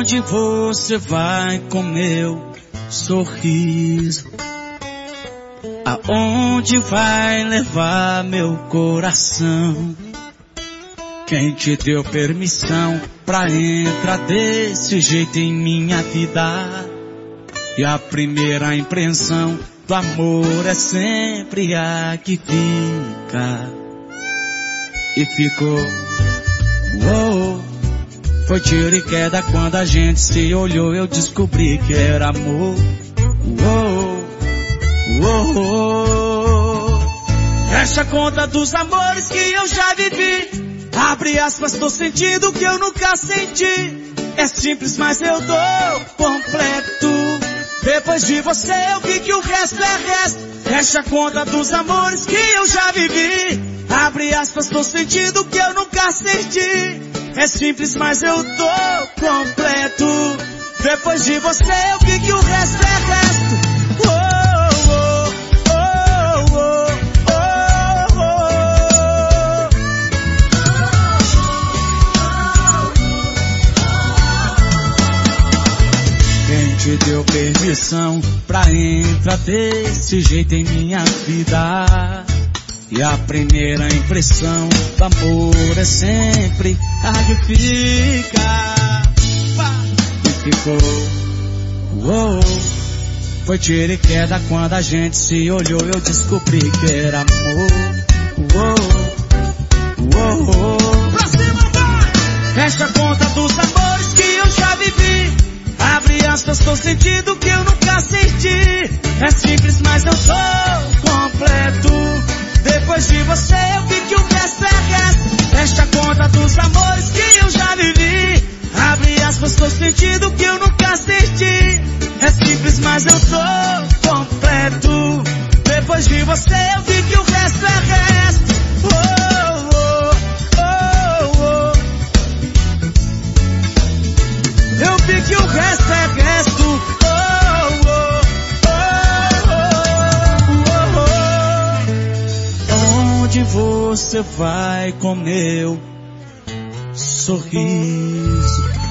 Aonde você vai com meu sorriso? Aonde vai levar meu coração? Quem te deu permissão pra entrar desse jeito em minha vida? E a primeira impressão do amor é sempre a que fica. E ficou, uou, foi tiro e queda quando a gente se olhou. Eu descobri que era amor. Uou, uou. Fecha a conta dos amores que eu já vivi. Abre aspas, tô sentindo o que eu nunca senti. É simples, mas eu dou completo. Depois de você eu vi que o resto é resto. Fecha a conta dos amores que eu já vivi. Abre aspas, tô sentindo o que eu nunca senti. É simples, mas eu dou completo. Depois de você eu vi que o resto é resto. Te deu permissão pra entrar desse jeito em minha vida? E a primeira impressão do amor é sempre a que fica. E ficou, uou, foi tiro e queda quando a gente se olhou. Eu descobri que era amor. Uou, uou. Pra cima vai! Fecha a conta dos amores que eu já vivi. Abre aspas, tô sentindo que eu nunca senti. É simples, mas eu sou completo. Depois de você eu vi que o resto é resto. Fecha a conta dos amores que eu já vivi. Abre aspas, tô sentindo que eu nunca senti. É simples, mas eu sou completo. Depois de você eu vi que o resto é resto. Eu vi que o resto é resto. Onde você vai com meu sorriso?